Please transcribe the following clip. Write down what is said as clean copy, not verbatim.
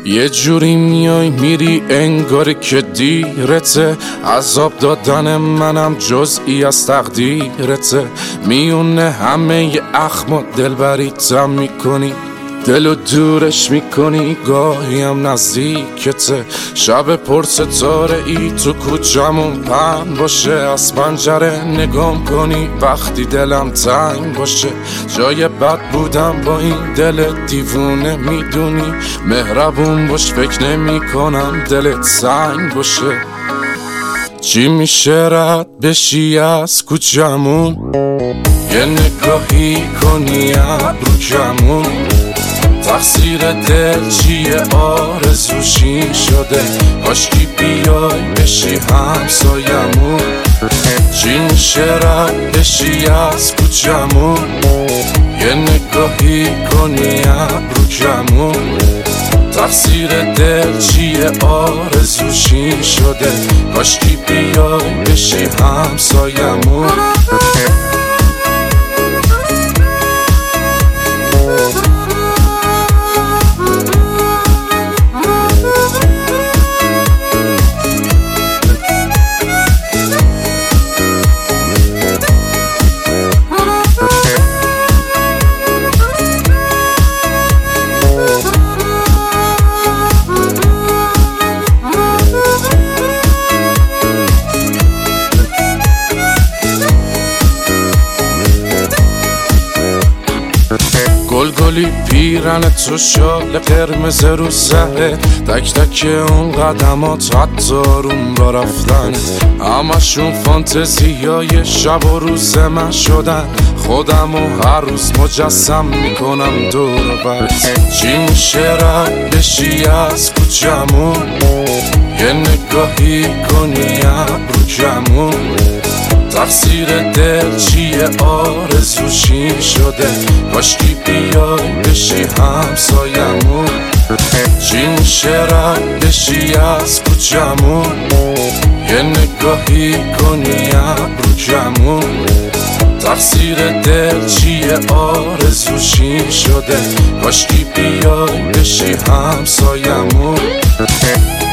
یه جوری میای میری انگاری که دیرته، عذاب دادن منم جزئی از تقدیرته. میونه همه ی اخم و دلبریتم میکنی، دلو دورش میکنی، گاهی هم نزدیکته. شب پر ستاره ای تو کوچمون پهن باشه، از پنجره نگام کنی وقتی دلم تنگ باشه. جای بد بودم با این دل دیوونه، میدونی مهربون باش فکر نمی کنم دلت سنگ باشه. چی میشه رد بشی از کوچمون، یه نگاهی کنی ابرو کمون. تقصیر دل چیه آرزوشی شده، کاشکی بیای بشی همسایمون. چی میشه رد بشی از کوچمون، یه نگاهی کنی ابرو کمون. تقصیر دل چیه آرزوشی شده، کاشکی بیای بشی همسایمون. گلگلی پیرن تو شال قرمز رو سهره، تک تک اون قدمات حتی روم را رفتن. همشون فانتزیای شب و روز من شدن، خودم و هر روز مجسم میکنم دور بر. چی میشه رد بشی از کوچمون، یه نگاهی کنی ابرو کمون. تقصیر دل چیه آرزوشی شده، کاشکی بیای بشی همسایمون. چی میشه رد بشی از کوچمون، یه نگاهی کنی ابرو کمون. تقصیر دل چیه آرزوشی شده، کاشکی بیای بشی همسایمون.